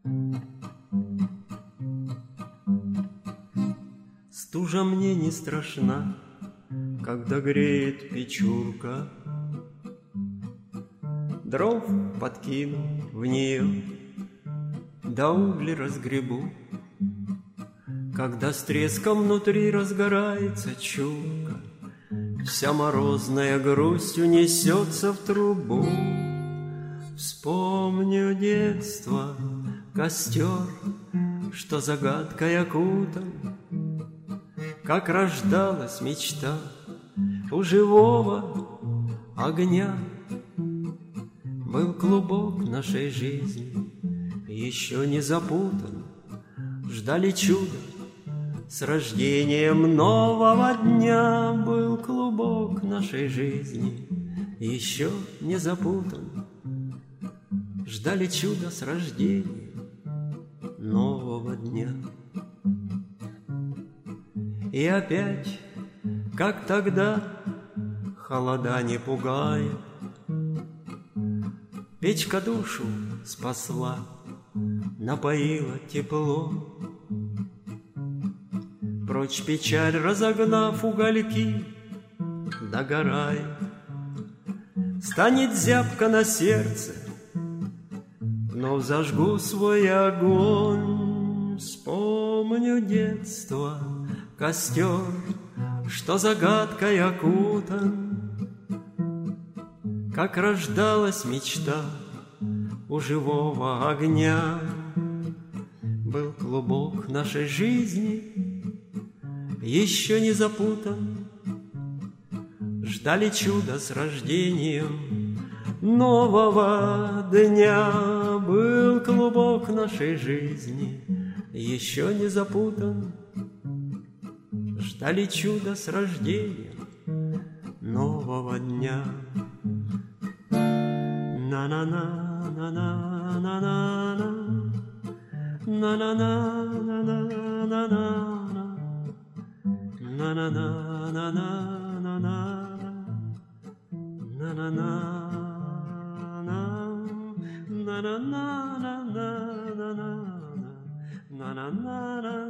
Стужа мне не страшна, когда греет печурка. Дров подкину в нее, да угли разгребу. Когда с треском внутри разгорается чурка, вся морозная грусть унесется в трубу. Вспомню детство, костер, что загадкой окутан, как рождалась мечта у живого огня. Был клубок нашей жизни, еще не запутан, ждали чуда с рождением нового дня. Был клубок нашей жизни, еще не запутан, ждали чуда с рождением нового дня. И опять, как тогда, холода не пугает, печка душу спасла, напоила тепло. Прочь печаль разогнав, угольки догорает, станет зябко на сердце, но зажгу свой огонь. Вспомню детство, костер, что загадкой окутан, как рождалась мечта у живого огня. Был клубок нашей жизни, еще не запутан, ждали чуда с рождением нового дня. Был клубок нашей жизни, еще не запутан, ждали чуда с рождением нового дня. На-на-на, на-на-на-на-на, на-на-на-на-на-на-на, на-на-на-на-на-на-на, на-на-на-на-на-на-на-на-на-на-на-на.